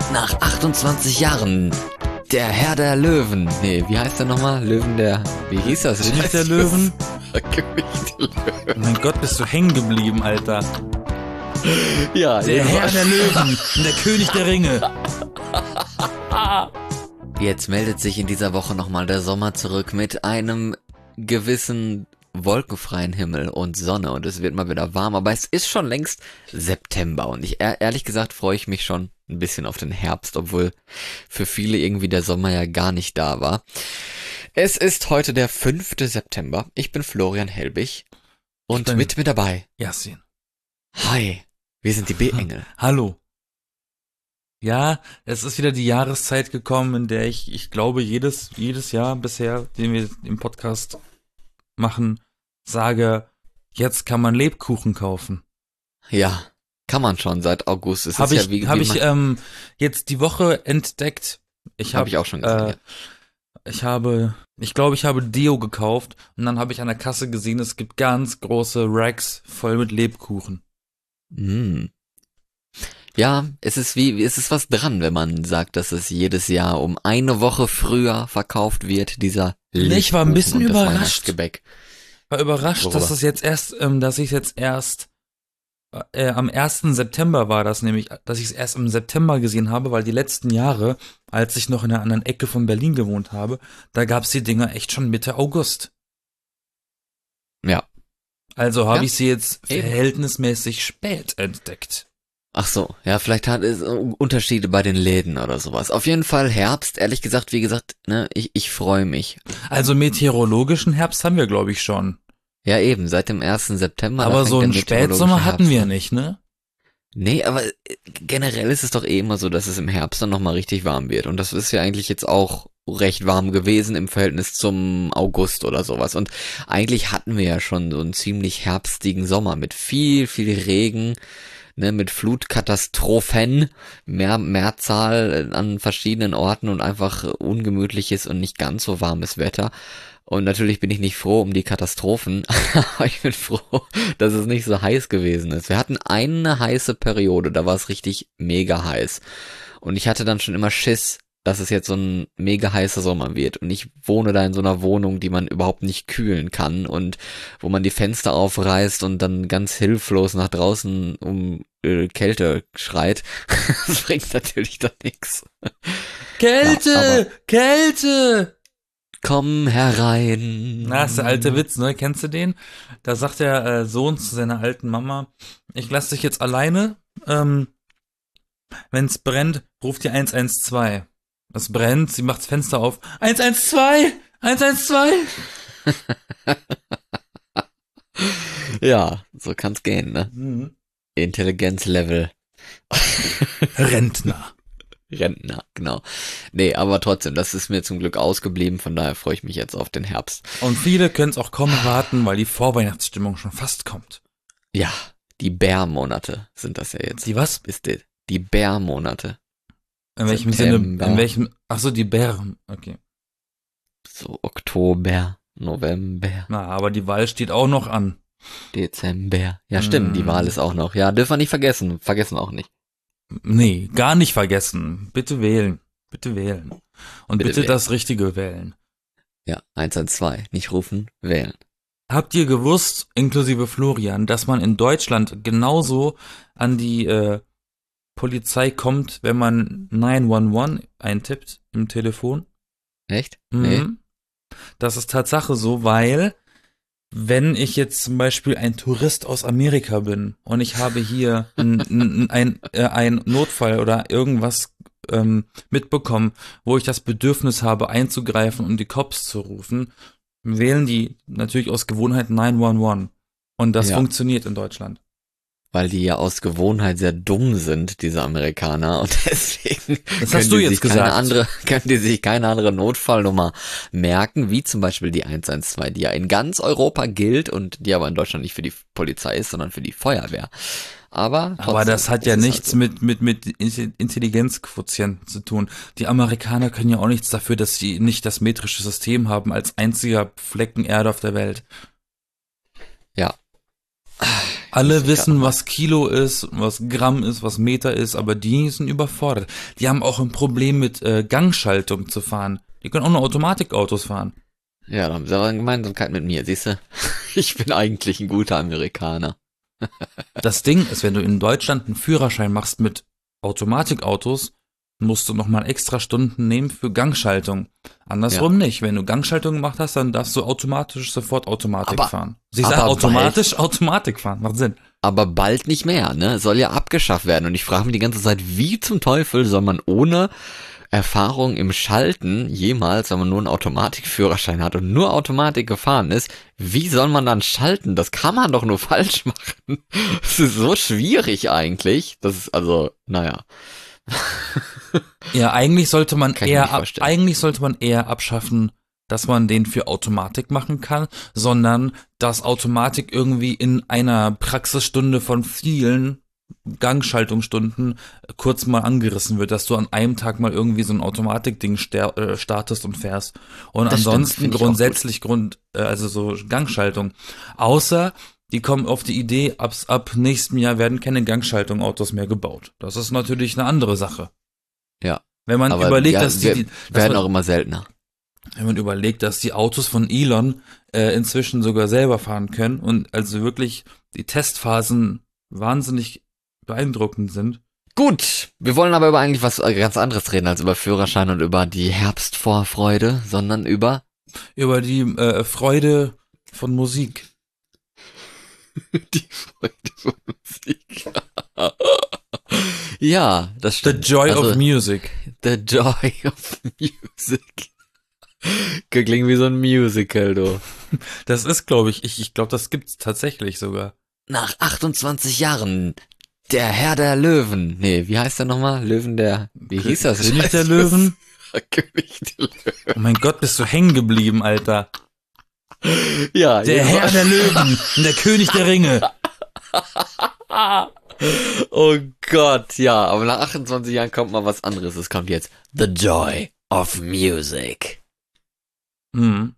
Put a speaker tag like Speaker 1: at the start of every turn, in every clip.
Speaker 1: nach 28 Jahren der Herr der Löwen. Nee, wie heißt der nochmal? Wie hieß das?
Speaker 2: König der Löwen?
Speaker 1: König der Löwen.
Speaker 2: Mein Gott, bist du hängen geblieben, Alter.
Speaker 1: Ja,
Speaker 2: Der Herr der Löwen und der König der Ringe.
Speaker 1: Jetzt meldet sich in dieser Woche nochmal der Sommer zurück mit einem gewissen wolkenfreien Himmel und Sonne und es wird mal wieder warm, aber es ist schon längst September und ehrlich gesagt freue ich mich schon ein bisschen auf den Herbst, obwohl für viele irgendwie der Sommer ja gar nicht da war. Es ist heute der 5. September. Ich bin Florian Helbig und mit mir dabei
Speaker 2: Yasin.
Speaker 1: Hi, wir sind die B-Engel.
Speaker 2: Hallo. Ja, es ist wieder die Jahreszeit gekommen, in der ich glaube, jedes Jahr bisher, den wir im Podcast machen, sage, jetzt kann man Lebkuchen kaufen.
Speaker 1: Ja, kann man schon seit August.
Speaker 2: Habe ich jetzt die Woche entdeckt.
Speaker 1: Habe ich auch schon gesehen.
Speaker 2: Ich glaube, ich habe Deo gekauft und dann habe ich an der Kasse gesehen, es gibt ganz große Racks voll mit Lebkuchen.
Speaker 1: Ja, es ist was dran, wenn man sagt, dass es jedes Jahr um eine Woche früher verkauft wird, dieser Lebkuchen.
Speaker 2: Ich war ein bisschen
Speaker 1: und das
Speaker 2: überrascht.
Speaker 1: Weihnachtsgebäck.
Speaker 2: War überrascht,
Speaker 1: Worüber?
Speaker 2: dass ich jetzt erst am 1. September war das nämlich, dass ich es erst im September gesehen habe, weil die letzten Jahre, als ich noch in einer anderen Ecke von Berlin gewohnt habe, da gab's die Dinger echt schon Mitte August.
Speaker 1: Ja.
Speaker 2: Also habe
Speaker 1: Ja,
Speaker 2: ich sie jetzt
Speaker 1: eben.
Speaker 2: verhältnismäßig spät entdeckt.
Speaker 1: Ach so, ja, vielleicht hat es Unterschiede bei den Läden oder sowas. Auf jeden Fall Herbst, ehrlich gesagt, wie gesagt, ne, ich freue mich.
Speaker 2: Also meteorologischen Herbst haben wir, glaube ich, schon.
Speaker 1: Ja, eben, seit dem 1. September.
Speaker 2: Aber
Speaker 1: da
Speaker 2: so
Speaker 1: fängt
Speaker 2: einen
Speaker 1: der meteorologische
Speaker 2: Spätsommer hatten
Speaker 1: Herbst
Speaker 2: wir
Speaker 1: an.
Speaker 2: nicht, ne?
Speaker 1: Nee, aber generell ist es doch eh immer so, dass es im Herbst dann nochmal richtig warm wird. Und das ist ja eigentlich jetzt auch recht warm gewesen im Verhältnis zum August oder sowas. Und eigentlich hatten wir ja schon so einen ziemlich herbstigen Sommer mit viel, viel Regen, ne, mit Flutkatastrophen, Mehrzahl an verschiedenen Orten und einfach ungemütliches und nicht ganz so warmes Wetter. Und natürlich bin ich nicht froh um die Katastrophen, aber ich bin froh, dass es nicht so heiß gewesen ist. Wir hatten eine heiße Periode, da war es richtig mega heiß. Und ich hatte dann schon immer Schiss, dass es jetzt so ein mega heißer Sommer wird. Und ich wohne da in so einer Wohnung, die man überhaupt nicht kühlen kann und wo man die Fenster aufreißt und dann ganz hilflos nach draußen um Kälte schreit. Das bringt natürlich dann nichts.
Speaker 2: Kälte!
Speaker 1: Ja, aber
Speaker 2: Kälte!
Speaker 1: komm herein.
Speaker 2: Na, ist der alte Witz, ne? Kennst du den? Da sagt der Sohn zu seiner alten Mama, ich lass dich jetzt alleine, wenn's brennt, ruft die 112. Es brennt, sie macht das Fenster auf. 112! 112!
Speaker 1: Ja, so kann's gehen, ne?
Speaker 2: Mhm.
Speaker 1: Intelligenzlevel.
Speaker 2: Rentner.
Speaker 1: Rentner, genau. Nee, aber trotzdem, das ist mir zum Glück ausgeblieben, von daher freue ich mich jetzt auf den Herbst.
Speaker 2: Und viele können es auch kaum erwarten, weil die Vorweihnachtsstimmung schon fast kommt.
Speaker 1: Ja, die Bärmonate sind das ja jetzt.
Speaker 2: Die was?
Speaker 1: Die Bärmonate.
Speaker 2: In welchem
Speaker 1: September.
Speaker 2: Sinne, ach so, die Bären, okay.
Speaker 1: So Oktober, November,
Speaker 2: Na, aber die Wahl steht auch noch an.
Speaker 1: Dezember. Ja, stimmt, die Wahl ist auch noch. Ja, dürfen wir nicht vergessen. Vergessen auch nicht.
Speaker 2: Nee, gar nicht vergessen. Bitte wählen. Bitte wählen. Und
Speaker 1: Bitte
Speaker 2: bitte
Speaker 1: wählen.
Speaker 2: das Richtige wählen.
Speaker 1: Ja, 112. Nicht rufen, wählen.
Speaker 2: Habt ihr gewusst, inklusive Florian, dass man in Deutschland genauso an die Polizei kommt, wenn man 911 eintippt im Telefon?
Speaker 1: Echt?
Speaker 2: Mhm.
Speaker 1: Nee.
Speaker 2: Das ist Tatsache so, weil wenn ich jetzt zum Beispiel ein Tourist aus Amerika bin und ich habe hier ein Notfall oder irgendwas mitbekommen, wo ich das Bedürfnis habe einzugreifen und die Cops zu rufen, wählen die natürlich aus Gewohnheit 911. Und das
Speaker 1: Ja.
Speaker 2: funktioniert in Deutschland.
Speaker 1: Weil die ja aus Gewohnheit sehr dumm sind, diese Amerikaner, und deswegen
Speaker 2: Das hast du jetzt gesagt.
Speaker 1: können die sich keine andere Notfallnummer merken, wie zum Beispiel die 112, die ja in ganz Europa gilt und die aber in Deutschland nicht für die Polizei ist, sondern für die Feuerwehr. Aber trotzdem,
Speaker 2: Das hat ja
Speaker 1: es ist
Speaker 2: nichts
Speaker 1: halt
Speaker 2: mit Intelligenzquotienten zu tun. Die Amerikaner können ja auch nichts dafür, dass sie nicht das metrische System haben als einziger Flecken Erde auf der Welt.
Speaker 1: so. Ja.
Speaker 2: Alle wissen, was Kilo ist, was Gramm ist, was Meter ist, aber die sind überfordert. Die haben auch ein Problem mit Gangschaltung zu fahren. Die können auch nur Automatikautos fahren.
Speaker 1: Ja, da haben sie aber eine Gemeinsamkeit mit mir, siehst du? Ich bin eigentlich ein guter Amerikaner.
Speaker 2: Das Ding ist, wenn du in Deutschland einen Führerschein machst mit Automatikautos, musst du nochmal extra Stunden nehmen für Gangschaltung. Andersrum nicht. Wenn du Gangschaltung gemacht hast, dann darfst du automatisch sofort Automatik fahren. Sie sagen automatisch Automatik fahren. Macht Sinn.
Speaker 1: Aber bald nicht mehr, ne? Soll ja abgeschafft werden. Und ich frage mich die ganze Zeit, wie zum Teufel soll man ohne Erfahrung im Schalten jemals, wenn man nur einen Automatikführerschein hat und nur Automatik gefahren ist, wie soll man dann schalten? Das kann man doch nur falsch machen. Das ist so schwierig eigentlich. Das ist also, naja.
Speaker 2: Ja, eigentlich sollte man eher abschaffen, dass man den für Automatik machen kann, sondern dass Automatik irgendwie in einer Praxisstunde von vielen Gangschaltungsstunden kurz mal angerissen wird, dass du an einem Tag mal irgendwie so ein Automatikding startest und fährst. Und das ansonsten grundsätzlich also so Gangschaltung. Außer die kommen auf die Idee, ab nächstem Jahr werden keine Gangschaltung-Autos mehr gebaut. Das ist natürlich eine andere Sache.
Speaker 1: Ja.
Speaker 2: Wenn man überlegt, dass die
Speaker 1: werden auch immer seltener.
Speaker 2: Wenn man überlegt, dass die Autos von Elon inzwischen sogar selber fahren können und also wirklich die Testphasen wahnsinnig beeindruckend sind.
Speaker 1: Gut, wir wollen aber über eigentlich was ganz anderes reden als über Führerschein und über die Herbstvorfreude, sondern über
Speaker 2: die Freude von Musik.
Speaker 1: Die Freude von Musik. Ja, das stimmt.
Speaker 2: The Joy of Music.
Speaker 1: The Joy of Music. Klingt wie so ein Musical, du.
Speaker 2: Das ist, glaube ich glaube, das gibt's tatsächlich sogar.
Speaker 1: Nach 28 Jahren der Herr der Löwen. Nee, wie heißt der nochmal? Wie hieß das?
Speaker 2: König der Löwen?
Speaker 1: König der Löwen.
Speaker 2: Oh mein Gott, bist du hängen geblieben, Alter.
Speaker 1: Ja.
Speaker 2: Der Herr der Löwen und der König der Ringe.
Speaker 1: Oh Gott, ja, aber nach 28 Jahren kommt mal was anderes. Es kommt jetzt The Joy of Music.
Speaker 2: Mhm.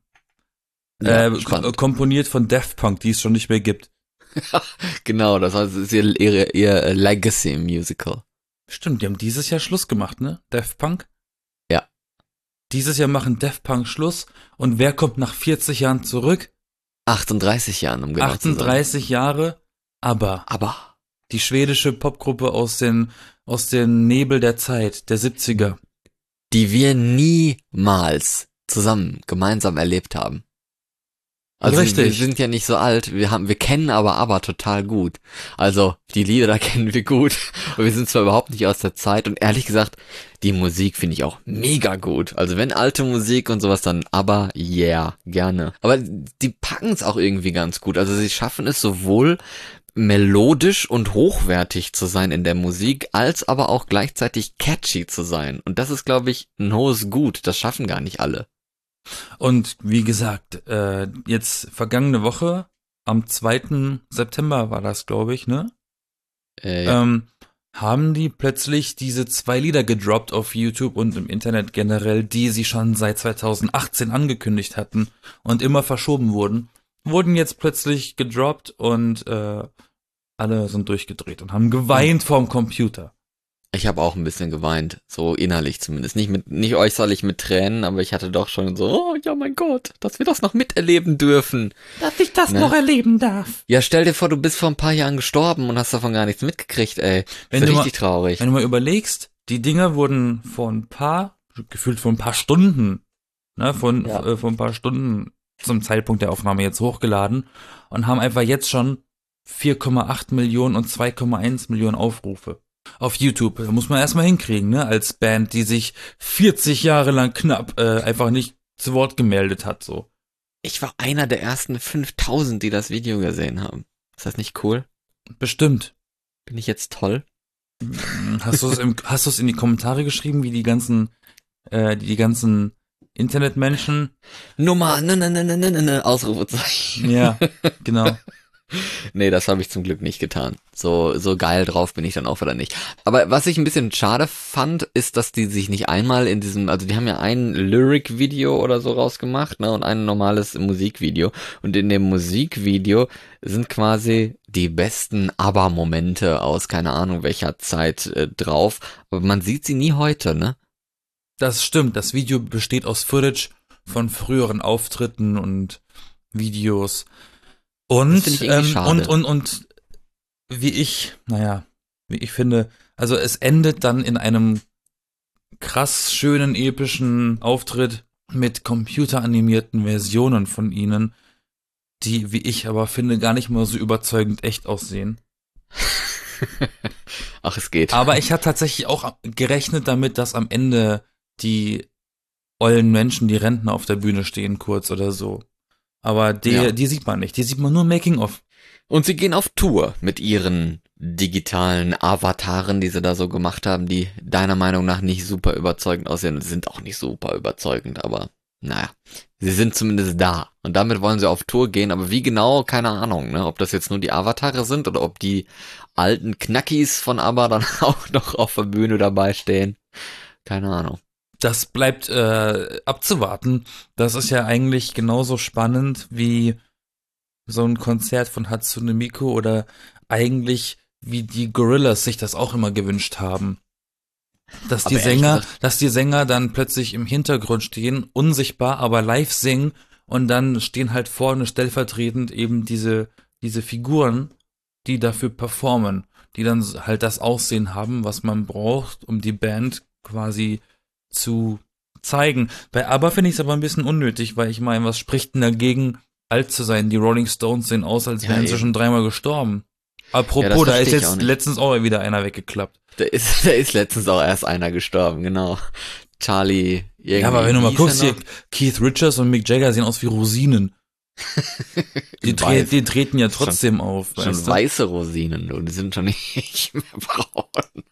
Speaker 2: Ja, komponiert von Daft Punk, die es schon nicht mehr gibt.
Speaker 1: Genau, das heißt, es ist ihr Legacy Musical.
Speaker 2: Stimmt, die haben dieses Jahr Schluss gemacht, ne? Daft Punk?
Speaker 1: Ja.
Speaker 2: Dieses Jahr machen Daft Punk Schluss und wer kommt nach 40 Jahren zurück?
Speaker 1: 38 Jahren, um genau
Speaker 2: 38 Jahre, aber die schwedische Popgruppe aus den Nebel der Zeit, der 70er.
Speaker 1: Die wir niemals gemeinsam erlebt haben. Also
Speaker 2: richtig.
Speaker 1: Wir sind ja nicht so alt, wir kennen aber total gut. Also die Lieder da kennen wir gut und wir sind zwar überhaupt nicht aus der Zeit und ehrlich gesagt, die Musik finde ich auch mega gut. Also wenn alte Musik und sowas, dann yeah, gerne. Aber die packen es auch irgendwie ganz gut. Also sie schaffen es sowohl melodisch und hochwertig zu sein in der Musik, als aber auch gleichzeitig catchy zu sein. Und das ist, glaube ich, ein hohes Gut. Das schaffen gar nicht alle.
Speaker 2: Und wie gesagt, jetzt vergangene Woche, am 2. September war das, glaube ich, ne?
Speaker 1: Ja.
Speaker 2: Haben die plötzlich diese 2 Lieder gedroppt auf YouTube und im Internet generell, die sie schon seit 2018 angekündigt hatten und immer verschoben wurden jetzt plötzlich gedroppt und alle sind durchgedreht und haben geweint vorm Computer.
Speaker 1: Ich habe auch ein bisschen geweint, so innerlich zumindest. Nicht äußerlich mit Tränen, aber ich hatte doch schon so, oh ja mein Gott, dass wir das noch miterleben dürfen.
Speaker 2: Dass ich das noch erleben darf.
Speaker 1: Ja, stell dir vor, du bist vor ein paar Jahren gestorben und hast davon gar nichts mitgekriegt, ey. Das ist richtig traurig.
Speaker 2: Wenn du mal überlegst, die Dinger wurden gefühlt vor ein paar Stunden, ne, vor ein paar Stunden zum Zeitpunkt der Aufnahme jetzt hochgeladen und haben einfach jetzt schon 4,8 Millionen und 2,1 Millionen Aufrufe. Auf YouTube. Da muss man erstmal hinkriegen, ne? Als Band, die sich 40 Jahre lang knapp einfach nicht zu Wort gemeldet hat, so.
Speaker 1: Ich war einer der ersten 5000, die das Video gesehen haben. Ist das nicht cool?
Speaker 2: Bestimmt.
Speaker 1: Bin ich jetzt toll?
Speaker 2: Hast du es in die Kommentare geschrieben, wie die ganzen Internetmenschen?
Speaker 1: Nummer, ne, Ausrufezeichen.
Speaker 2: Ja, genau.
Speaker 1: Nee, das habe ich zum Glück nicht getan. So geil drauf bin ich dann auch wieder nicht. Aber was ich ein bisschen schade fand, ist, dass die sich nicht einmal in diesem, also die haben ja ein Lyric-Video oder so rausgemacht, ne, und ein normales Musikvideo. Und in dem Musikvideo sind quasi die besten ABBA-Momente aus keine Ahnung welcher Zeit drauf. Aber man sieht sie nie heute, ne?
Speaker 2: Das stimmt, das Video besteht aus Footage von früheren Auftritten und Videos.
Speaker 1: Das finde
Speaker 2: Und,
Speaker 1: ich irgendwie schade.
Speaker 2: und wie ich finde, also es endet dann in einem krass schönen, epischen Auftritt mit computeranimierten Versionen von ihnen, die, wie ich aber finde, gar nicht mal so überzeugend echt aussehen.
Speaker 1: Ach, es geht.
Speaker 2: Aber ich hatte tatsächlich auch gerechnet damit, dass am Ende die ollen Menschen, die Rentner auf der Bühne stehen, kurz oder so. Aber
Speaker 1: Ja.
Speaker 2: die sieht man nicht. Die sieht man nur Making of.
Speaker 1: Und sie gehen auf Tour mit ihren digitalen Avataren, die sie da so gemacht haben, die deiner Meinung nach nicht super überzeugend aussehen. Sind auch nicht super überzeugend, aber naja, sie sind zumindest da. Und damit wollen sie auf Tour gehen, aber wie genau, keine Ahnung, ne? Ob das jetzt nur die Avatare sind oder ob die alten Knackis von ABBA dann auch noch auf der Bühne dabei stehen. Keine Ahnung.
Speaker 2: Das bleibt abzuwarten. Das ist ja eigentlich genauso spannend wie so ein Konzert von Hatsune Miku oder eigentlich wie die Gorillas sich das auch immer gewünscht haben. Dass die
Speaker 1: Aber ehrlich
Speaker 2: Sänger,
Speaker 1: gesagt,
Speaker 2: dass die Sänger dann plötzlich im Hintergrund stehen, unsichtbar, aber live singen und dann stehen halt vorne stellvertretend eben diese Figuren, die dafür performen, die dann halt das Aussehen haben, was man braucht, um die Band quasi zu zeigen. Bei ABBA finde ich es aber ein bisschen unnötig, weil ich meine, was spricht denn dagegen, alt zu sein? Die Rolling Stones sehen aus, als
Speaker 1: ja
Speaker 2: wären sie
Speaker 1: eben.
Speaker 2: schon dreimal gestorben.
Speaker 1: Ja, das
Speaker 2: Apropos, da ist
Speaker 1: verstehe ich auch
Speaker 2: jetzt
Speaker 1: nicht.
Speaker 2: letztens auch wieder einer weggeklappt.
Speaker 1: Da ist letztens auch erst einer gestorben, genau. Charlie,
Speaker 2: Ja, aber
Speaker 1: irgendwie,
Speaker 2: wenn du
Speaker 1: wie
Speaker 2: mal
Speaker 1: hieß er
Speaker 2: guckst, hier,
Speaker 1: noch?
Speaker 2: Keith Richards und Mick Jagger sehen aus wie Rosinen.
Speaker 1: Weiß.
Speaker 2: Die treten ja trotzdem auf,
Speaker 1: Schon
Speaker 2: weißt du?
Speaker 1: weiße Rosinen und die sind schon nicht mehr braun.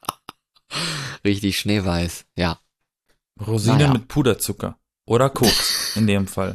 Speaker 1: Richtig schneeweiß, ja.
Speaker 2: Rosinen
Speaker 1: Naja.
Speaker 2: mit Puderzucker. Oder Koks, in dem Fall.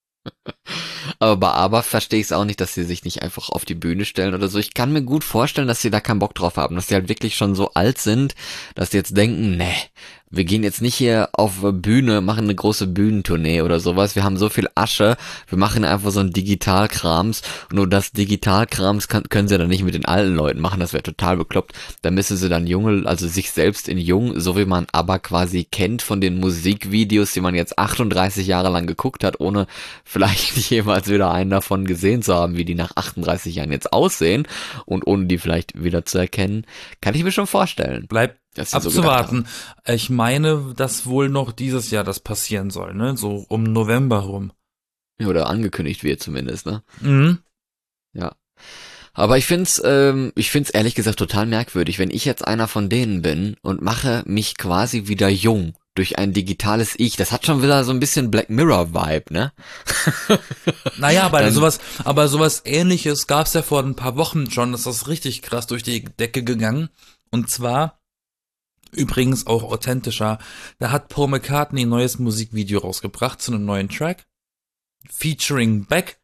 Speaker 1: Aber bei ABBA verstehe ich es auch nicht, dass sie sich nicht einfach auf die Bühne stellen oder so. Ich kann mir gut vorstellen, dass sie da keinen Bock drauf haben, dass sie halt wirklich schon so alt sind, dass sie jetzt denken, nee, wir gehen jetzt nicht hier auf Bühne, machen eine große Bühnentournee oder sowas. Wir haben so viel Asche, wir machen einfach so ein Digitalkrams. Und nur das Digitalkrams können sie dann nicht mit den alten Leuten machen, das wäre total bekloppt. Da müssen sie dann junge, also sich selbst in jung, so wie man ABBA quasi kennt von den Musikvideos, die man jetzt 38 Jahre lang geguckt hat, ohne vielleicht jemals wieder einen davon gesehen zu haben, wie die nach 38 Jahren jetzt aussehen und ohne die vielleicht wieder zu erkennen, kann ich mir schon vorstellen.
Speaker 2: Bleibt
Speaker 1: Dass sie so gedacht
Speaker 2: abzuwarten. Ich meine, dass wohl noch dieses Jahr das passieren soll, ne? So um November rum.
Speaker 1: haben. Oder angekündigt wird zumindest, ne?
Speaker 2: Mhm.
Speaker 1: Ja. Aber ich find's ehrlich gesagt total merkwürdig, wenn ich jetzt einer von denen bin und mache mich quasi wieder jung durch ein digitales Ich. Das hat schon wieder so ein bisschen Black Mirror Vibe, ne?
Speaker 2: Naja,
Speaker 1: Dann,
Speaker 2: aber sowas ähnliches gab's ja vor ein paar Wochen schon. Das ist richtig krass durch die Decke gegangen. Und zwar, übrigens auch authentischer, da hat Paul McCartney ein neues Musikvideo rausgebracht zu einem neuen Track. Featuring Beck.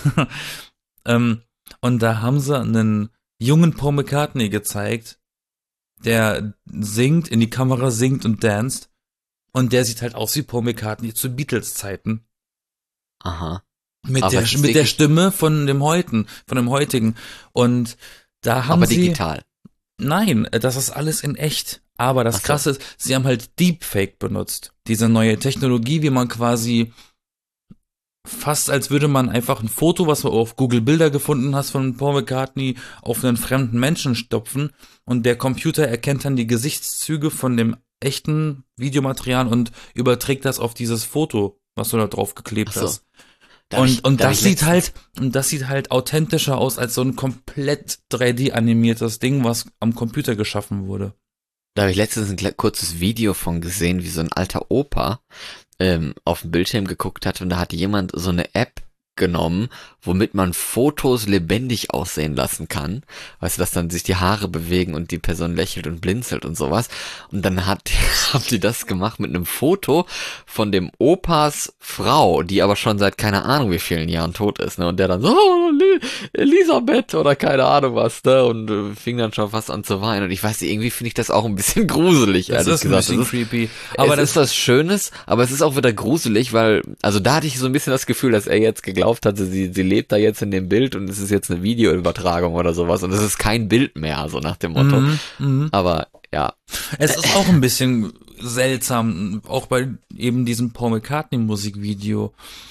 Speaker 2: Und da haben sie einen jungen Paul McCartney gezeigt, der singt, in die Kamera singt und danst. Und der sieht halt aus wie Paul McCartney zu Beatles-Zeiten.
Speaker 1: aha.
Speaker 2: Mit
Speaker 1: Aber es ist
Speaker 2: mit der
Speaker 1: wirklich-
Speaker 2: Stimme von dem heutigen. Und da haben
Speaker 1: Aber
Speaker 2: sie,
Speaker 1: digital.
Speaker 2: nein, das ist alles in echt. Aber das
Speaker 1: Ach so.
Speaker 2: Krasse ist, sie haben halt Deepfake benutzt. Diese neue Technologie, wie man quasi fast als würde man einfach ein Foto, was du auf Google Bilder gefunden hast von Paul McCartney, auf einen fremden Menschen stopfen und der Computer erkennt dann die Gesichtszüge von dem echten Videomaterial und überträgt das auf dieses Foto, was du da drauf geklebt
Speaker 1: Ach so.
Speaker 2: hast.
Speaker 1: Da hab
Speaker 2: Und
Speaker 1: da hab
Speaker 2: das
Speaker 1: ich
Speaker 2: sieht
Speaker 1: letztens-
Speaker 2: das sieht halt authentischer aus als so ein komplett 3D animiertes Ding, was am Computer geschaffen wurde.
Speaker 1: Da habe ich letztens ein kurzes Video von gesehen, wie so ein alter Opa auf dem Bildschirm geguckt hat und da hat jemand so eine App genommen, womit man Fotos lebendig aussehen lassen kann. Weißt du, dass dann sich die Haare bewegen und die Person lächelt und blinzelt und sowas. Und dann hat haben die das gemacht mit einem Foto von dem Opas Frau, die aber schon seit keine Ahnung wie vielen Jahren tot ist, ne? Und der dann so, oh, Elisabeth oder keine Ahnung was, ne? Und fing dann schon fast an zu weinen. Und ich weiß nicht, irgendwie finde ich das auch ein bisschen gruselig,
Speaker 2: Das
Speaker 1: ehrlich
Speaker 2: ist ein
Speaker 1: gesagt.
Speaker 2: bisschen creepy. Aber
Speaker 1: Es ist was Schönes, aber es ist auch wieder gruselig, weil, also da hatte ich so ein bisschen das Gefühl, dass er jetzt geglaubt hatte, sie lebt da jetzt in dem Bild und es ist jetzt eine Videoübertragung oder sowas und es ist kein Bild mehr, so nach dem Motto. Aber ja.
Speaker 2: Es ist auch ein bisschen seltsam, auch bei eben diesem Paul McCartney Musikvideo,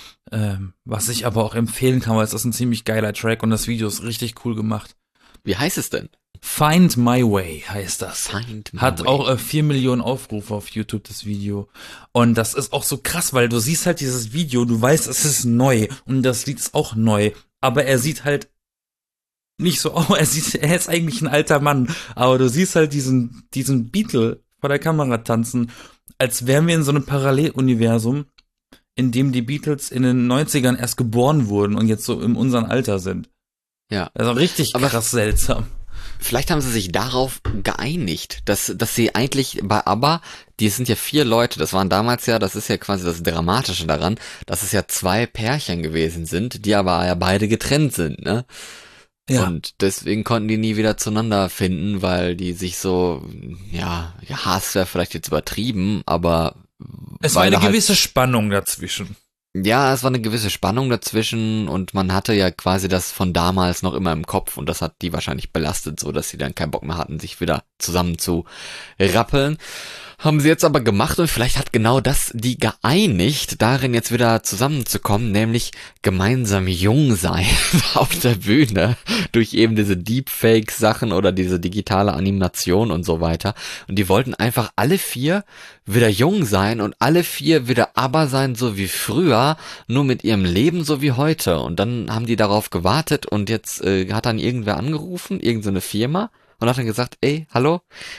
Speaker 2: was ich aber auch empfehlen kann, weil es ist ein ziemlich geiler Track und das Video ist richtig cool gemacht.
Speaker 1: Wie heißt es denn?
Speaker 2: Find My Way heißt das.
Speaker 1: Find My
Speaker 2: Hat
Speaker 1: Way.
Speaker 2: auch 4 Millionen Aufrufe auf YouTube, das Video. Und das ist auch so krass, weil du siehst halt dieses Video, du weißt, es ist neu und das Lied ist auch neu, aber er sieht halt nicht so aus, er ist eigentlich ein alter Mann, aber du siehst halt diesen Beatle vor der Kamera tanzen, als wären wir in so einem Paralleluniversum, in dem die Beatles in den 90ern erst geboren wurden und jetzt so in unserem Alter sind.
Speaker 1: Ja.
Speaker 2: Also richtig
Speaker 1: Aber
Speaker 2: krass seltsam.
Speaker 1: Vielleicht haben sie sich darauf geeinigt, dass sie eigentlich bei ABBA, die sind ja 4 Leute, das waren damals ja, das ist ja quasi das Dramatische daran, dass es ja 2 Pärchen gewesen sind, die aber ja beide getrennt sind, ne?
Speaker 2: Ja.
Speaker 1: Und deswegen konnten die nie wieder zueinander finden, weil die sich so, ja, Hass wäre vielleicht jetzt übertrieben, aber
Speaker 2: Es war
Speaker 1: weil
Speaker 2: eine
Speaker 1: halt,
Speaker 2: gewisse Spannung dazwischen.
Speaker 1: ja, es war eine gewisse Spannung dazwischen und man hatte ja quasi das von damals noch immer im Kopf und das hat die wahrscheinlich belastet, so dass sie dann keinen Bock mehr hatten, sich wieder zusammen zu rappeln. Haben sie jetzt aber gemacht und vielleicht hat genau das die geeinigt, darin jetzt wieder zusammenzukommen, nämlich gemeinsam jung sein auf der Bühne durch eben diese Deepfake-Sachen oder diese digitale Animation und so weiter. Und die wollten einfach alle 4 wieder jung sein und alle 4 wieder ABBA sein, so wie früher, nur mit ihrem Leben so wie heute. Und dann haben die darauf gewartet und jetzt hat dann irgendwer angerufen, irgendeine Firma. Und hat dann gesagt, ey, hallo,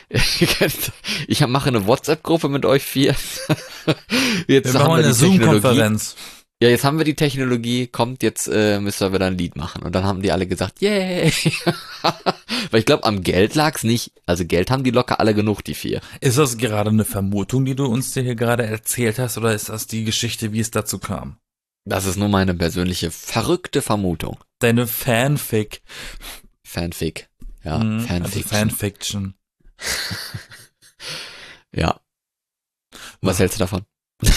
Speaker 1: ich mache eine WhatsApp-Gruppe mit euch 4. Jetzt
Speaker 2: Wir
Speaker 1: haben
Speaker 2: machen
Speaker 1: wir
Speaker 2: eine
Speaker 1: die Technologie.
Speaker 2: Zoom-Konferenz.
Speaker 1: Ja, jetzt haben wir die Technologie, kommt, jetzt müsst ihr wieder ein Lied machen. Und dann haben die alle gesagt, yay. Weil ich glaube, am Geld lag's nicht. Also Geld haben die locker alle genug, die 4.
Speaker 2: Ist das gerade eine Vermutung, die du uns hier gerade erzählt hast, oder ist das die Geschichte, wie es dazu kam?
Speaker 1: Das ist nur meine persönliche verrückte Vermutung.
Speaker 2: Deine Fanfic.
Speaker 1: Fanfic. Ja,
Speaker 2: Also
Speaker 1: Fanfic.
Speaker 2: Fanfiction.
Speaker 1: Ja. Was hältst du davon?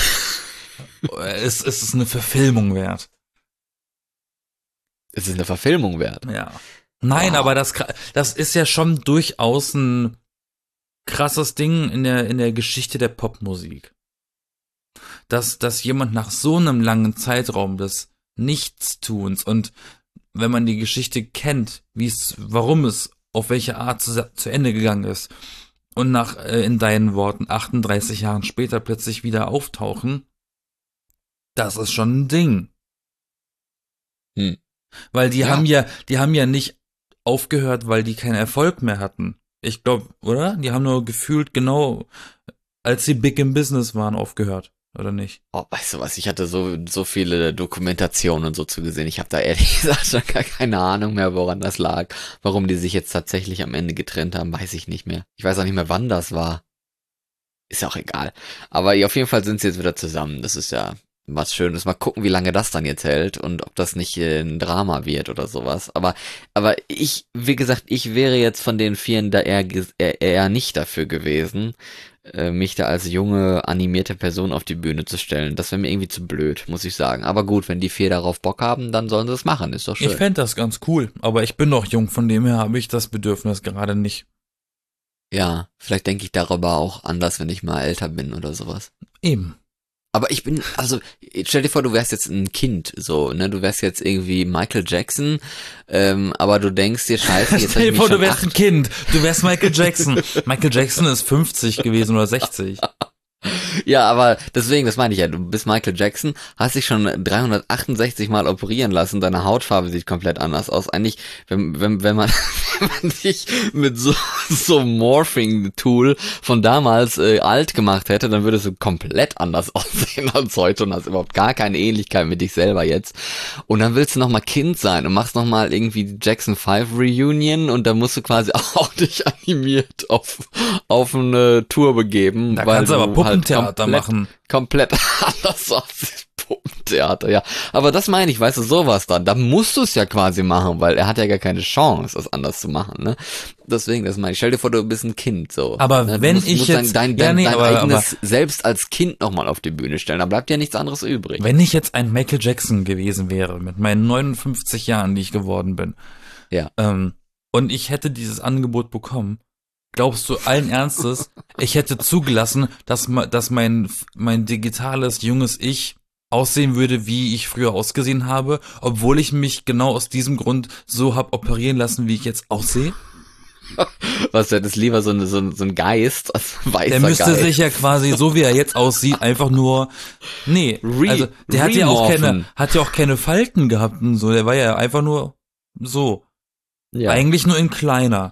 Speaker 2: Es ist eine Verfilmung wert.
Speaker 1: Es ist eine Verfilmung wert.
Speaker 2: Ja. Nein,
Speaker 1: Wow.
Speaker 2: aber das ist ja schon durchaus ein krasses Ding in der Geschichte der Popmusik. Dass jemand nach so einem langen Zeitraum des Nichtstuns und wenn man die Geschichte kennt, warum es auf welche Art zu Ende gegangen ist und nach, in deinen Worten, 38 Jahren später plötzlich wieder auftauchen, das ist schon ein Ding. Weil die
Speaker 1: Ja.
Speaker 2: haben ja nicht aufgehört, weil die keinen Erfolg mehr hatten. Ich glaube, oder? Die haben nur gefühlt genau, als sie big im Business waren, aufgehört. Oder nicht?
Speaker 1: Oh, weißt du was, ich hatte so viele Dokumentationen und so zugesehen. Ich habe da ehrlich gesagt schon gar keine Ahnung mehr, woran das lag. Warum die sich jetzt tatsächlich am Ende getrennt haben, weiß ich nicht mehr. Ich weiß auch nicht mehr, wann das war. Ist ja auch egal. Aber auf jeden Fall sind sie jetzt wieder zusammen. Das ist ja was Schönes. Mal gucken, wie lange das dann jetzt hält und ob das nicht ein Drama wird oder sowas. Aber ich, wie gesagt, ich wäre jetzt von den 4 da eher nicht dafür gewesen, mich da als junge, animierte Person auf die Bühne zu stellen. Das wäre mir irgendwie zu blöd, muss ich sagen. Aber gut, wenn die 4 darauf Bock haben, dann sollen sie es machen. Ist doch schön.
Speaker 2: Ich fände das ganz cool, aber ich bin noch jung, von dem her habe ich das Bedürfnis gerade nicht.
Speaker 1: Ja, vielleicht denke ich darüber auch anders, wenn ich mal älter bin oder sowas.
Speaker 2: Eben.
Speaker 1: Aber ich bin, also, stell dir vor, du wärst jetzt ein Kind, so, ne, du wärst jetzt irgendwie Michael Jackson, aber du denkst dir, scheiße, jetzt hab
Speaker 2: Stell
Speaker 1: ich
Speaker 2: dir
Speaker 1: mich
Speaker 2: vor, du
Speaker 1: schon
Speaker 2: wärst ein Kind. Du wärst Michael Jackson. Michael Jackson ist 50 gewesen oder 60.
Speaker 1: Ja, aber deswegen, das meine ich ja, du bist Michael Jackson, hast dich schon 368 Mal operieren lassen, deine Hautfarbe sieht komplett anders aus. Eigentlich, wenn man, wenn man dich mit so Morphing-Tool von damals alt gemacht hätte, dann würdest du komplett anders aussehen als heute und hast überhaupt gar keine Ähnlichkeit mit dich selber jetzt. Und dann willst du nochmal Kind sein und machst nochmal irgendwie die Jackson 5 Reunion und dann musst du quasi auch dich animiert auf eine Tour begeben.
Speaker 2: Da
Speaker 1: weil
Speaker 2: kannst du aber
Speaker 1: halt
Speaker 2: Puppentheater machen.
Speaker 1: komplett anders aussieht. Puppentheater, ja. Aber das meine ich, weißt du, sowas dann. Da musst du es ja quasi machen, weil er hat ja gar keine Chance, das anders zu machen, ne? Deswegen, das meine ich. Stell dir vor, du bist ein Kind, so.
Speaker 2: Aber
Speaker 1: ne?
Speaker 2: wenn
Speaker 1: musst
Speaker 2: ich jetzt,
Speaker 1: dein
Speaker 2: aber
Speaker 1: eigenes Selbst als Kind nochmal auf die Bühne stellen. Da bleibt ja nichts anderes übrig.
Speaker 2: wenn ich jetzt ein Michael Jackson gewesen wäre, mit meinen 59 Jahren, die ich geworden bin,
Speaker 1: Ja.
Speaker 2: und ich hätte dieses Angebot bekommen, glaubst du allen Ernstes, ich hätte zugelassen, dass mein digitales, junges Ich aussehen würde, wie ich früher ausgesehen habe, obwohl ich mich genau aus diesem Grund so hab operieren lassen, wie ich jetzt aussehe?
Speaker 1: Was, du hättest lieber so ein Geist, als weißer
Speaker 2: Der müsste
Speaker 1: Geist.
Speaker 2: sich ja quasi, so wie er jetzt aussieht, einfach nur, also der hat ja auch keine Falten gehabt und so, der war ja einfach nur so.
Speaker 1: Ja.
Speaker 2: Eigentlich nur in kleiner.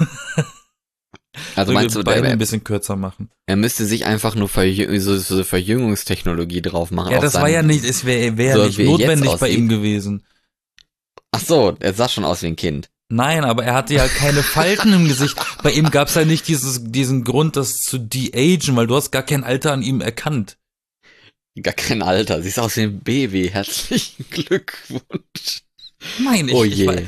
Speaker 1: Also meinst du,
Speaker 2: Beine ein bisschen kürzer machen.
Speaker 1: er müsste sich einfach nur so Verjüngungstechnologie drauf machen.
Speaker 2: Ja,
Speaker 1: auf
Speaker 2: das war
Speaker 1: seinen-
Speaker 2: ja nicht, es wäre
Speaker 1: so
Speaker 2: nicht
Speaker 1: wie er jetzt
Speaker 2: notwendig bei
Speaker 1: aussieht.
Speaker 2: ihm gewesen.
Speaker 1: Ach so, er sah schon aus wie ein Kind.
Speaker 2: Nein, aber er hatte ja keine Falten im Gesicht. Bei ihm gab's ja nicht diesen Grund, das zu de-agen, weil du hast gar kein Alter an ihm erkannt.
Speaker 1: Gar kein Alter, siehst aus wie ein Baby. Herzlichen Glückwunsch.
Speaker 2: Nein,
Speaker 1: Oh je.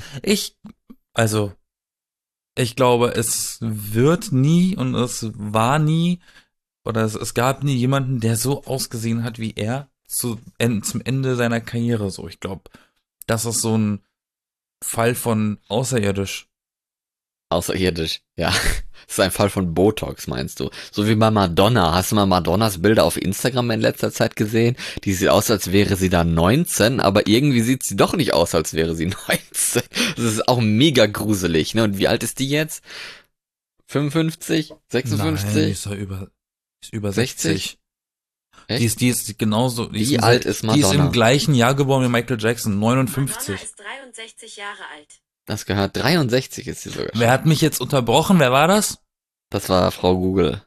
Speaker 2: Ich glaube, es wird nie und es war nie oder es gab nie jemanden, der so ausgesehen hat wie er zum Ende seiner Karriere so. Ich glaube, das ist so ein Fall von außerirdisch.
Speaker 1: Außerirdisch, ja. Das ist ein Fall von Botox, meinst du? So wie bei Madonna. Hast du mal Madonnas Bilder auf Instagram in letzter Zeit gesehen? Die sieht aus, als wäre sie da 19, aber irgendwie sieht sie doch nicht aus, als wäre sie 19. Das ist auch mega gruselig, ne? Und wie alt ist die jetzt? 55? 56?
Speaker 2: Nein, die ist über 60.
Speaker 1: Echt?
Speaker 2: Die ist genauso.
Speaker 1: Wie alt ist
Speaker 2: Die ist
Speaker 1: Madonna?
Speaker 2: im gleichen Jahr geboren wie Michael Jackson,
Speaker 3: Madonna
Speaker 2: 59.
Speaker 3: ist 63 Jahre alt.
Speaker 1: Das gehört 63 ist sie sogar schon.
Speaker 2: Wer hat mich jetzt unterbrochen? Wer war das?
Speaker 1: Das war Frau Google.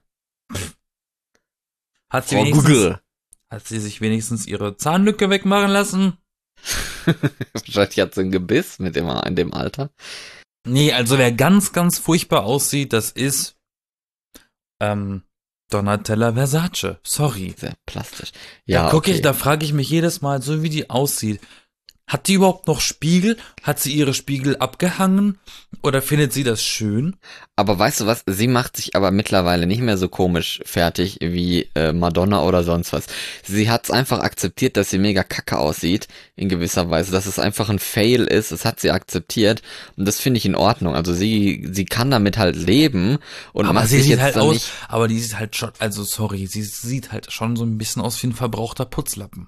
Speaker 2: Hat sie,
Speaker 1: Frau Google.
Speaker 2: hat sie sich wenigstens ihre Zahnlücke wegmachen lassen?
Speaker 1: Wahrscheinlich hat sie ein Gebiss in dem Alter.
Speaker 2: Nee, also wer ganz, ganz furchtbar aussieht, das ist Donatella Versace. Sorry.
Speaker 1: Sehr plastisch.
Speaker 2: Ja,
Speaker 1: Ja, okay.
Speaker 2: da frage ich mich jedes Mal, so wie die aussieht. Hat die überhaupt noch Spiegel? Hat sie ihre Spiegel abgehangen? Oder findet sie das schön?
Speaker 1: Aber weißt du was? Sie macht sich aber mittlerweile nicht mehr so komisch fertig wie Madonna oder sonst was. Sie hat es einfach akzeptiert, dass sie mega kacke aussieht, in gewisser Weise, dass es einfach ein Fail ist. Das hat sie akzeptiert und das finde ich in Ordnung. Also sie kann damit halt leben und
Speaker 2: Aber
Speaker 1: macht
Speaker 2: sie
Speaker 1: sich
Speaker 2: sieht
Speaker 1: jetzt
Speaker 2: halt
Speaker 1: dann
Speaker 2: aus,
Speaker 1: nicht.
Speaker 2: aber die sieht halt schon, also sorry, sie sieht halt schon so ein bisschen aus wie ein verbrauchter Putzlappen.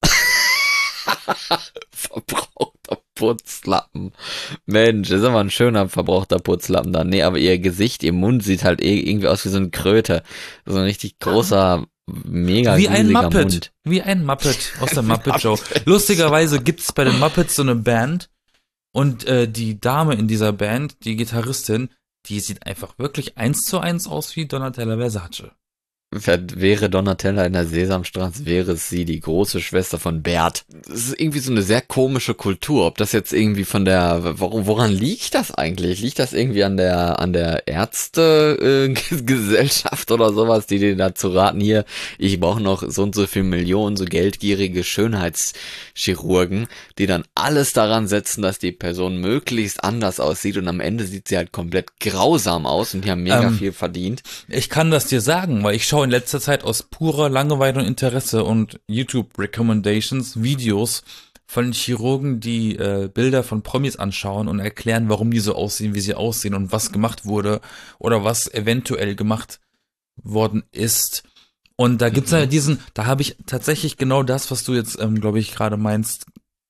Speaker 1: Verbrauchter Putzlappen. Mensch, ist aber ein schöner verbrauchter Putzlappen da. Nee, aber ihr Gesicht, ihr Mund sieht halt irgendwie aus wie so eine Kröte. So ein richtig großer, mega
Speaker 2: Wie ein
Speaker 1: gruseliger
Speaker 2: Muppet.
Speaker 1: Mund.
Speaker 2: Wie ein Muppet aus der Muppet Show. Lustigerweise gibt's bei den Muppets so eine Band und die Dame in dieser Band, die Gitarristin, die sieht einfach wirklich 1:1 aus wie Donatella Versace.
Speaker 1: Wäre Donatella in der Sesamstraße, wäre es sie, die große Schwester von Bert. Das ist irgendwie so eine sehr komische Kultur. Ob das jetzt irgendwie woran liegt das eigentlich? Liegt das irgendwie an der Ärztegesellschaft oder sowas, die denen dazu raten, hier, ich brauche noch so und so viel Millionen, so geldgierige Schönheitschirurgen, die dann alles daran setzen, dass die Person möglichst anders aussieht und am Ende sieht sie halt komplett grausam aus und die haben mega viel verdient.
Speaker 2: Ich kann das dir sagen, weil ich schaue in letzter Zeit aus purer Langeweile und Interesse und YouTube-Recommendations Videos von Chirurgen, die Bilder von Promis anschauen und erklären, warum die so aussehen, wie sie aussehen und was gemacht wurde oder was eventuell gemacht worden ist. Und da gibt's ja da habe ich tatsächlich genau das, was du jetzt, glaube ich, gerade meinst,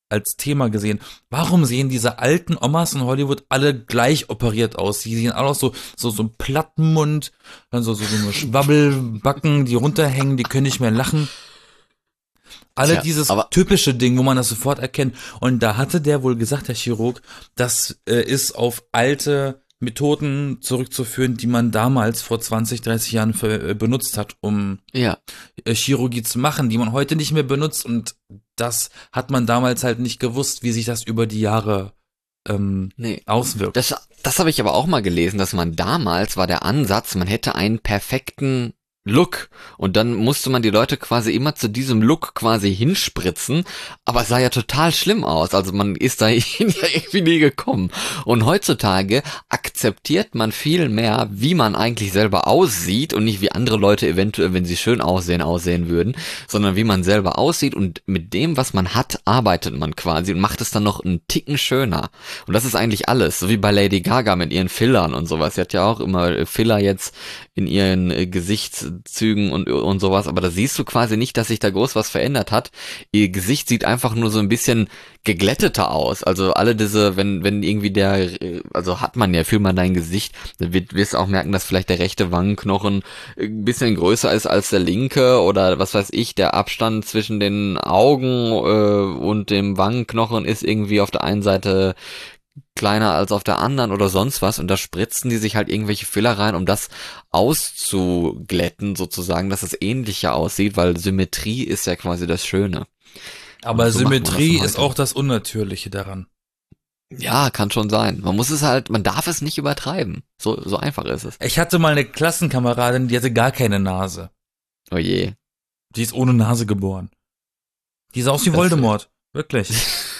Speaker 2: als Thema gesehen. Warum sehen diese alten Omas in Hollywood alle gleich operiert aus? Die sehen alle aus so ein Plattenmund, dann so eine Schwabbelbacken, die runterhängen, die können nicht mehr lachen. Alle
Speaker 1: Tja,
Speaker 2: dieses
Speaker 1: aber-
Speaker 2: typische Ding, wo man das sofort erkennt. Und da hatte der wohl gesagt, der Chirurg, das ist auf alte Methoden zurückzuführen, die man damals vor 20, 30 Jahren benutzt hat, um
Speaker 1: Ja.
Speaker 2: Chirurgie zu machen, die man heute nicht mehr benutzt. Und das hat man damals halt nicht gewusst, wie sich das über die Jahre
Speaker 1: Nee.
Speaker 2: auswirkt.
Speaker 1: Das habe ich aber auch mal gelesen, dass man damals war der Ansatz, man hätte einen perfekten Look und dann musste man die Leute quasi immer zu diesem Look quasi hinspritzen, aber es sah ja total schlimm aus, also man ist dahin ja irgendwie nie gekommen und heutzutage akzeptiert man viel mehr, wie man eigentlich selber aussieht und nicht wie andere Leute eventuell, wenn sie schön aussehen würden, sondern wie man selber aussieht und mit dem, was man hat, arbeitet man quasi und macht es dann noch einen Ticken schöner und das ist eigentlich alles, so wie bei Lady Gaga mit ihren Fillern und sowas, sie hat ja auch immer Filler jetzt in ihren Gesichtszügen und sowas, aber da siehst du quasi nicht, dass sich da groß was verändert hat. Ihr Gesicht sieht einfach nur so ein bisschen geglätteter aus. Also alle diese, wenn irgendwie also hat man ja, fühlt man dein Gesicht, dann wirst du auch merken, dass vielleicht der rechte Wangenknochen ein bisschen größer ist als der linke oder was weiß ich, der Abstand zwischen den Augen und dem Wangenknochen ist irgendwie auf der einen Seite kleiner als auf der anderen oder sonst was und da spritzen die sich halt irgendwelche Filler rein, um das auszuglätten sozusagen, dass es ähnlicher aussieht, weil Symmetrie ist ja quasi das Schöne.
Speaker 2: Aber
Speaker 1: Und so macht man das
Speaker 2: Symmetrie
Speaker 1: heute.
Speaker 2: ist auch das Unnatürliche daran.
Speaker 1: Ja, kann schon sein. Man darf es nicht übertreiben. So einfach ist es.
Speaker 2: Ich hatte mal eine Klassenkameradin, die hatte gar keine Nase.
Speaker 1: Oh je.
Speaker 2: Die ist ohne Nase geboren. Die sah aus wie
Speaker 1: Das-
Speaker 2: Voldemort. Wirklich.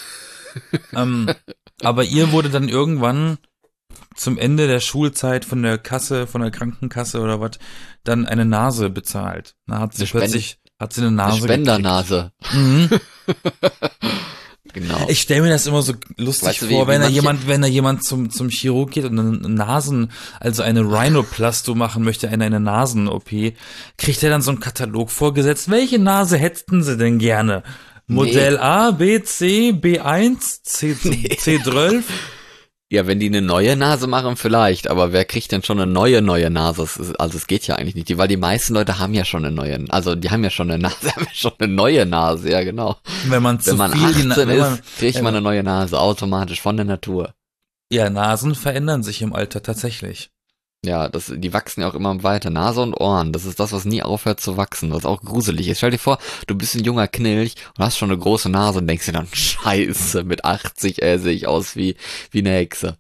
Speaker 2: Aber ihr wurde dann irgendwann zum Ende der Schulzeit von der Krankenkasse oder was, dann eine Nase bezahlt. Da hat sie hat sie eine
Speaker 1: Eine
Speaker 2: Nase
Speaker 1: Spendernase.
Speaker 2: gekriegt. Mhm.
Speaker 1: Genau.
Speaker 2: Ich stelle mir das immer so lustig
Speaker 1: Weißt du, wie
Speaker 2: vor, wenn
Speaker 1: manche-
Speaker 2: da jemand zum Chirurg geht und also eine Rhinoplastie machen möchte, eine Nasen-OP, kriegt er dann so einen Katalog vorgesetzt. Welche Nase hätten Sie denn gerne? Modell A, B, C, B1, C12?
Speaker 1: Ja, wenn die eine neue Nase machen, vielleicht, aber wer kriegt denn schon eine neue Nase? Es geht ja eigentlich nicht, weil die meisten Leute haben ja schon die haben ja schon eine Nase, haben ja schon eine neue Nase, ja genau.
Speaker 2: Wenn man
Speaker 1: Wenn man 18 ist, kriegt man eine neue Nase, automatisch, von der Natur.
Speaker 2: Ja, Nasen verändern sich im Alter tatsächlich.
Speaker 1: Ja, die wachsen ja auch immer weiter. Nase und Ohren, das ist das, was nie aufhört zu wachsen, was auch gruselig ist. Stell dir vor, du bist ein junger Knilch und hast schon eine große Nase und denkst dir dann, scheiße, mit 80 sehe ich aus wie eine Hexe.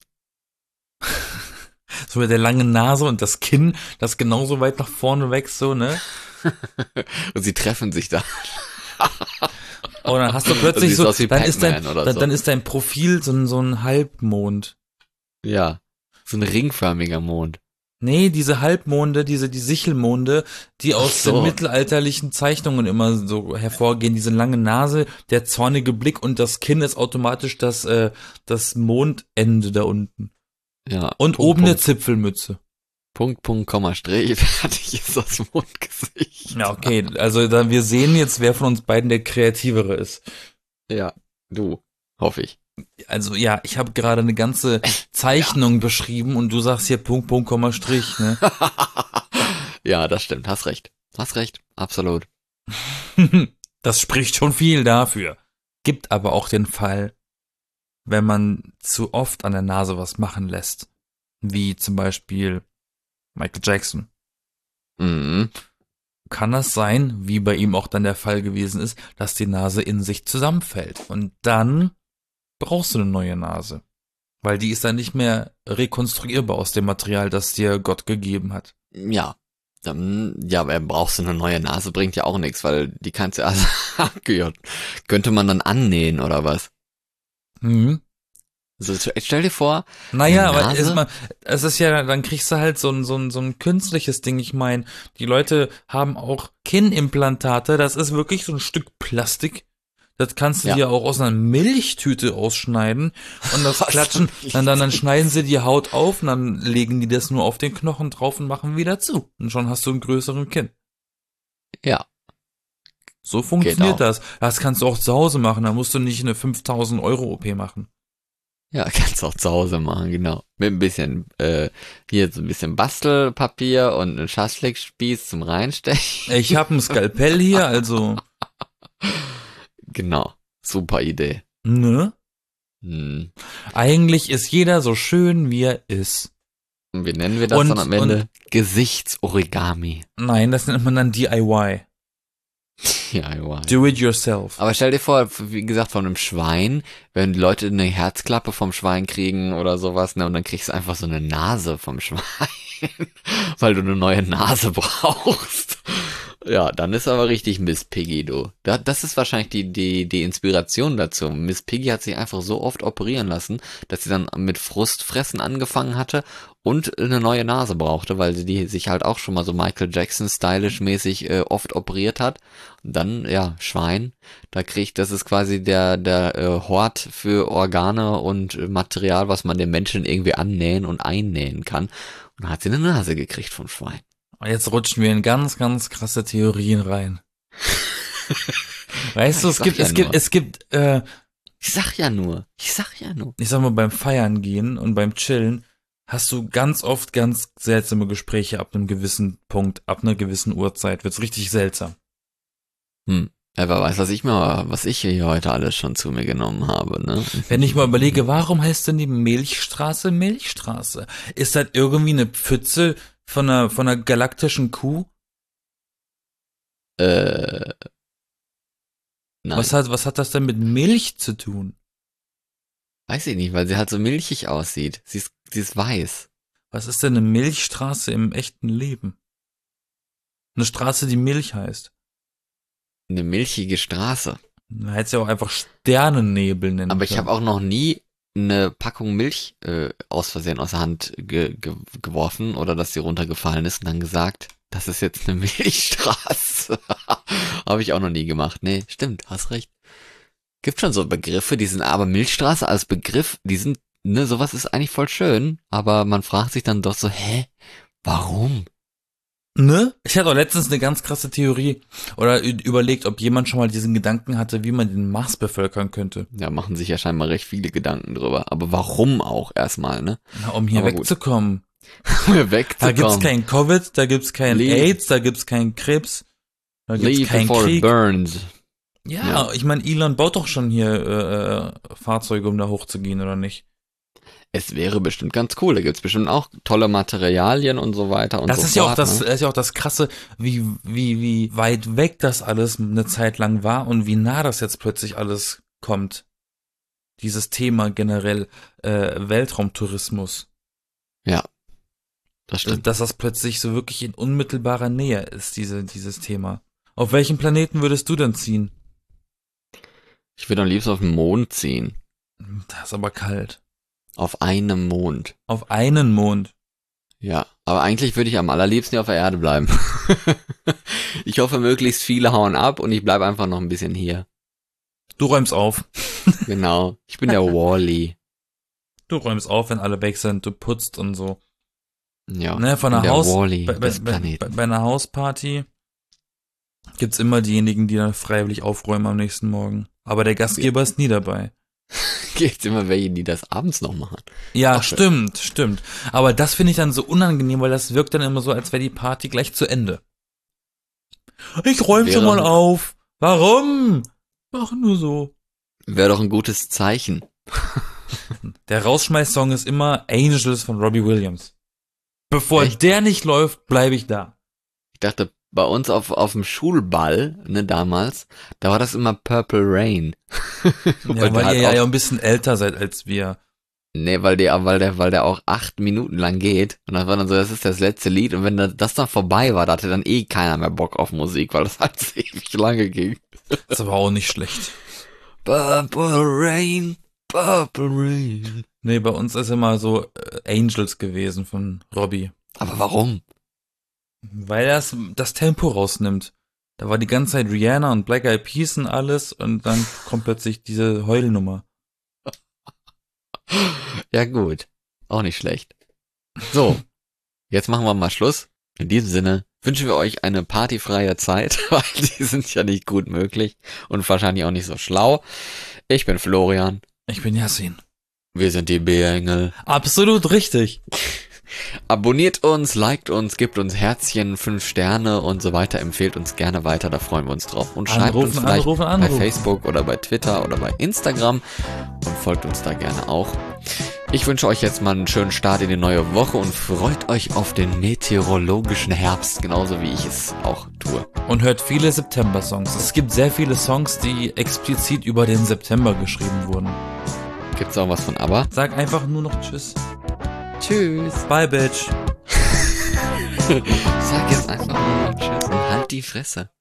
Speaker 2: So mit der langen Nase und das Kinn, das genauso weit nach vorne wächst, so, ne?
Speaker 1: Und sie treffen sich da.
Speaker 2: Und dann hast du
Speaker 1: Das
Speaker 2: plötzlich
Speaker 1: sieht
Speaker 2: so,
Speaker 1: aus wie
Speaker 2: dann ist
Speaker 1: Pac-Man oder so.
Speaker 2: dann ist dein Profil so ein Halbmond.
Speaker 1: Ja, so ein ringförmiger Mond.
Speaker 2: Nee, diese Halbmonde, die Sichelmonde, die aus
Speaker 1: so.
Speaker 2: den mittelalterlichen Zeichnungen immer so hervorgehen, diese lange Nase, der zornige Blick und das Kinn ist automatisch das Mondende da unten.
Speaker 1: Ja.
Speaker 2: Und
Speaker 1: Punkt,
Speaker 2: oben eine
Speaker 1: Punkt,
Speaker 2: Zipfelmütze.
Speaker 1: Punkt, Komma, Strich, fertig ist das Mondgesicht.
Speaker 2: Ja, okay, also wir sehen jetzt, wer von uns beiden der Kreativere ist.
Speaker 1: Ja, du, hoffe ich.
Speaker 2: Also ja, ich habe gerade eine ganze Zeichnung beschrieben und du sagst hier Punkt, Komma, Strich, ne?
Speaker 1: Ja, das stimmt, hast recht, absolut.
Speaker 2: Das spricht schon viel dafür. Gibt aber auch den Fall, wenn man zu oft an der Nase was machen lässt. Wie zum Beispiel Michael Jackson.
Speaker 1: Mhm.
Speaker 2: Kann das sein, wie bei ihm auch dann der Fall gewesen ist, dass die Nase in sich zusammenfällt. Und dann brauchst du eine neue Nase. Weil die ist dann nicht mehr rekonstruierbar aus dem Material, das dir Gott gegeben hat.
Speaker 1: Ja, aber brauchst du eine neue Nase, bringt ja auch nichts, weil die kannst du also, könnte man dann annähen oder was?
Speaker 2: Mhm.
Speaker 1: Also, stell dir vor,
Speaker 2: Naja,
Speaker 1: eine
Speaker 2: aber
Speaker 1: Nase?
Speaker 2: es ist ja, dann kriegst du halt so ein künstliches Ding. Ich meine, die Leute haben auch Kinnimplantate, das ist wirklich so ein Stück Plastik. Das kannst du
Speaker 1: Ja.
Speaker 2: dir auch aus einer Milchtüte ausschneiden und das
Speaker 1: Was?
Speaker 2: klatschen, dann schneiden sie die Haut auf und dann legen die das nur auf den Knochen drauf und machen wieder zu. Und schon hast du einen größeren Kinn.
Speaker 1: Ja.
Speaker 2: So funktioniert
Speaker 1: auch.
Speaker 2: das. Das kannst du auch zu Hause machen, da musst du nicht eine 5.000 Euro OP machen.
Speaker 1: Ja, kannst du auch zu Hause machen, genau. Mit ein bisschen, hier so ein bisschen Bastelpapier und einen Schaschlikspieß zum Reinstechen.
Speaker 2: Ich habe ein Skalpell hier, also,
Speaker 1: Genau. Super Idee.
Speaker 2: ne?
Speaker 1: Hm.
Speaker 2: Eigentlich ist jeder so schön, wie er ist.
Speaker 1: Und wie nennen wir das
Speaker 2: Und-
Speaker 1: dann am Ende? Gesichtsorigami.
Speaker 2: Nein, das nennt man dann DIY.
Speaker 1: Ja, wow.
Speaker 2: Do it yourself.
Speaker 1: Aber stell dir vor, wie gesagt, von einem Schwein, wenn die Leute eine Herzklappe vom Schwein kriegen oder sowas, ne, und dann kriegst du einfach so eine Nase vom Schwein, weil du eine neue Nase brauchst. Ja, dann ist aber richtig Miss Piggy, du. Das ist wahrscheinlich die Inspiration dazu. Miss Piggy hat sich einfach so oft operieren lassen, dass sie dann mit Frustfressen angefangen hatte und eine neue Nase brauchte, weil sie die sich halt auch schon mal so Michael Jackson stylisch mäßig oft operiert hat. Und dann, ja, Schwein, das ist quasi der Hort für Organe und Material, was man dem Menschen irgendwie annähen und einnähen kann. Und dann hat sie eine Nase gekriegt vom Schwein.
Speaker 2: Und jetzt rutschen wir in ganz, ganz krasse Theorien rein. Weißt du,
Speaker 1: Ich sag ja
Speaker 2: es gibt,
Speaker 1: Ich sag ja nur.
Speaker 2: ich sag mal, beim Feiern gehen und beim Chillen hast du ganz oft ganz seltsame Gespräche ab einem gewissen Punkt, ab einer gewissen Uhrzeit. Wird's richtig seltsam.
Speaker 1: Ja, wer weiß, was ich hier heute alles schon zu mir genommen habe, ne?
Speaker 2: Wenn ich mal überlege, warum heißt denn die Milchstraße Milchstraße? Ist das irgendwie eine Pfütze von einer galaktischen Kuh?
Speaker 1: Nein.
Speaker 2: Was hat das denn mit Milch zu tun?
Speaker 1: Weiß ich nicht, weil sie halt so milchig aussieht. Sie ist weiß.
Speaker 2: Was ist denn eine Milchstraße im echten Leben? Eine Straße, die Milch heißt.
Speaker 1: Eine milchige Straße.
Speaker 2: Man hätte es ja auch einfach Sternennebel nennen
Speaker 1: Aber ich
Speaker 2: können.
Speaker 1: habe auch noch nie eine Packung Milch aus Versehen aus der Hand geworfen oder dass sie runtergefallen ist und dann gesagt, das ist jetzt eine Milchstraße. Habe ich auch noch nie gemacht. Nee, stimmt, hast recht. Gibt schon so Begriffe, die sind aber Milchstraße als Begriff, die sind, ne, sowas ist eigentlich voll schön, aber man fragt sich dann doch so, warum?
Speaker 2: Ne? Ich hatte auch letztens eine ganz krasse Theorie oder überlegt, ob jemand schon mal diesen Gedanken hatte, wie man den Mars bevölkern könnte.
Speaker 1: Ja, machen sich ja scheinbar recht viele Gedanken drüber. Aber warum auch erstmal, ne?
Speaker 2: Na, um hier
Speaker 1: Aber gut.
Speaker 2: wegzukommen.
Speaker 1: Um hier
Speaker 2: Da
Speaker 1: wegzukommen.
Speaker 2: gibt's kein Covid, da gibt's kein
Speaker 1: Leave.
Speaker 2: AIDS, da gibt's keinen Krebs, da gibt's
Speaker 1: Leave
Speaker 2: keinen
Speaker 1: before it
Speaker 2: Krieg.
Speaker 1: burns.
Speaker 2: Ja,
Speaker 1: Ja.
Speaker 2: ich meine, Elon baut doch schon hier Fahrzeuge, um da hochzugehen, oder nicht?
Speaker 1: Es wäre bestimmt ganz cool. Da gibt's bestimmt auch tolle Materialien und so weiter und
Speaker 2: Das
Speaker 1: so
Speaker 2: ist ja auch
Speaker 1: fort.
Speaker 2: das,
Speaker 1: Ne?
Speaker 2: das ist ja auch das Krasse, wie weit weg das alles eine Zeit lang war und wie nah das jetzt plötzlich alles kommt. Dieses Thema generell Weltraumtourismus.
Speaker 1: Ja, das stimmt.
Speaker 2: Dass das plötzlich so wirklich in unmittelbarer Nähe ist, dieses Thema. Auf welchen Planeten würdest du denn ziehen?
Speaker 1: Ich würde am liebsten auf den Mond ziehen.
Speaker 2: Das ist aber kalt.
Speaker 1: Auf einem Mond.
Speaker 2: Auf einen Mond.
Speaker 1: Ja, aber eigentlich würde ich am allerliebsten hier auf der Erde bleiben. Ich hoffe, möglichst viele hauen ab und ich bleibe einfach noch ein bisschen hier.
Speaker 2: Du räumst auf.
Speaker 1: Genau. Ich bin der Wall-E.
Speaker 2: Du räumst auf, wenn alle weg sind. Du putzt und so.
Speaker 1: Ja,
Speaker 2: Ne, von
Speaker 1: ich bin
Speaker 2: einer
Speaker 1: der
Speaker 2: Haus,
Speaker 1: Wall-E
Speaker 2: bei
Speaker 1: des Planeten.
Speaker 2: einer Hausparty gibt's immer diejenigen, die dann freiwillig aufräumen am nächsten Morgen. Aber der Gastgeber ist nie dabei.
Speaker 1: Gibt's immer welche, die das abends noch machen.
Speaker 2: Ja,
Speaker 1: Ach,
Speaker 2: stimmt. Aber das finde ich dann so unangenehm, weil das wirkt dann immer so, als wäre die Party gleich zu Ende. Ich räum schon mal
Speaker 1: Wäre-
Speaker 2: auf. Warum? Mach nur so.
Speaker 1: Wäre doch ein gutes Zeichen.
Speaker 2: Der Rausschmeiß-Song ist immer Angels von Robbie Williams. Bevor
Speaker 1: Echt?
Speaker 2: der nicht läuft, bleibe ich da.
Speaker 1: Ich dachte, bei uns auf dem Schulball, ne, damals, da war das immer Purple Rain.
Speaker 2: Ja, weil
Speaker 1: der
Speaker 2: ihr
Speaker 1: hat
Speaker 2: ja
Speaker 1: auch-
Speaker 2: ein bisschen älter seid als wir.
Speaker 1: Nee, weil der auch 8 Minuten lang geht. Und das war dann so, das ist das letzte Lied. Und wenn das dann vorbei war, da hatte dann eh keiner mehr Bock auf Musik, weil das halt so ewig lange ging.
Speaker 2: Ist aber auch nicht schlecht.
Speaker 1: Purple Rain, Purple Rain.
Speaker 2: Nee, bei uns ist immer so Angels gewesen von Robbie.
Speaker 1: Aber warum?
Speaker 2: Weil das Tempo rausnimmt. Da war die ganze Zeit Rihanna und Black Eyed Peas und alles und dann kommt plötzlich diese Heulnummer.
Speaker 1: Ja gut, auch nicht schlecht. So, jetzt machen wir mal Schluss. In diesem Sinne, wünschen wir euch eine partyfreie Zeit, weil die sind ja nicht gut möglich und wahrscheinlich auch nicht so schlau. Ich bin Florian.
Speaker 2: Ich bin Yassin.
Speaker 1: Wir sind die B-Engel.
Speaker 2: Absolut richtig.
Speaker 1: Abonniert uns, liked uns, gebt uns Herzchen, 5 Sterne und so weiter. Empfehlt uns gerne weiter, da freuen wir uns drauf. Und schreibt uns vielleicht bei Facebook oder bei Twitter oder bei Instagram und folgt uns da gerne auch. Ich wünsche euch jetzt mal einen schönen Start in die neue Woche und freut euch auf den meteorologischen Herbst, genauso wie ich es auch tue.
Speaker 2: Und hört viele September-Songs. Es gibt sehr viele Songs, die explizit über den September geschrieben wurden.
Speaker 1: Gibt's auch was von ABBA?
Speaker 2: Sag einfach nur noch Tschüss.
Speaker 1: Tschüss.
Speaker 2: Bye, Bitch.
Speaker 1: Sag jetzt einfach nur Tschüss und halt die Fresse.